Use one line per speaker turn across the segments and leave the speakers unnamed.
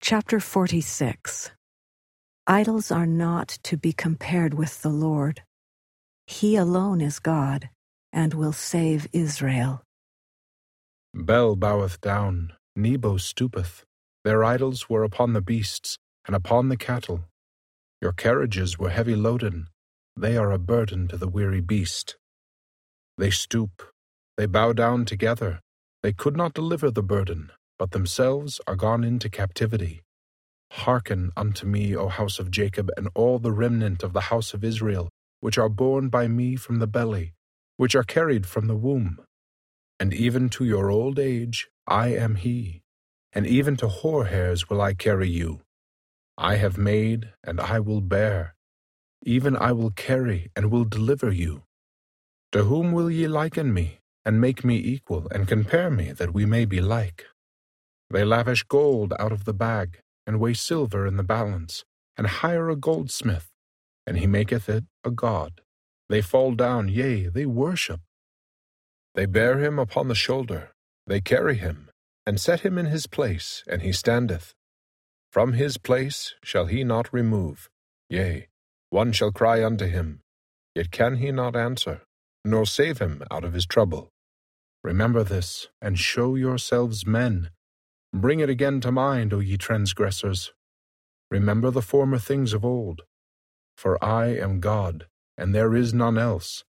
Chapter 46. Idols are not to be compared with the Lord. He alone is God, and will save Israel.
Bel boweth down, Nebo stoopeth. Their idols were upon the beasts, and upon the cattle. Your carriages were heavy loaden. They are a burden to the weary beast. They stoop, they bow down together. They could not deliver the burden, but themselves are gone into captivity. Hearken unto me, O house of Jacob, and all the remnant of the house of Israel, which are born by me from the belly, which are carried from the womb. And even to your old age I am he, and even to hoar hairs will I carry you. I have made, and I will bear. Even I will carry, and will deliver you. To whom will ye liken me, and make me equal, and compare me, that we may be like? They lavish gold out of the bag, and weigh silver in the balance, and hire a goldsmith, and he maketh it a god. They fall down, yea, they worship. They bear him upon the shoulder, they carry him, and set him in his place, and he standeth. From his place shall he not remove. Yea, one shall cry unto him, yet can he not answer, nor save him out of his trouble. Remember this, and show yourselves men. Bring it again to mind, O ye transgressors. Remember the former things of old. For I am God, and there is none else.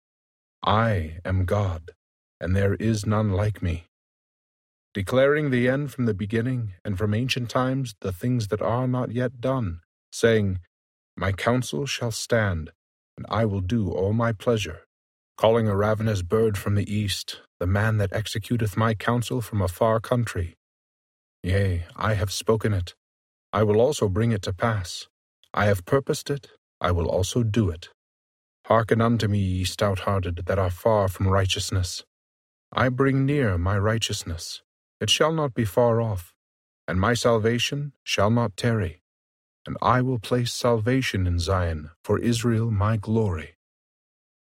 I am God, and there is none like me. Declaring the end from the beginning, and from ancient times the things that are not yet done, saying, My counsel shall stand, and I will do all my pleasure. Calling a ravenous bird from the east, the man that executeth my counsel from a far country. Yea, I have spoken it. I will also bring it to pass. I have purposed it. I will also do it. Hearken unto me, ye stout-hearted, that are far from righteousness. I bring near my righteousness. It shall not be far off, and my salvation shall not tarry. And I will place salvation in Zion, for Israel my glory.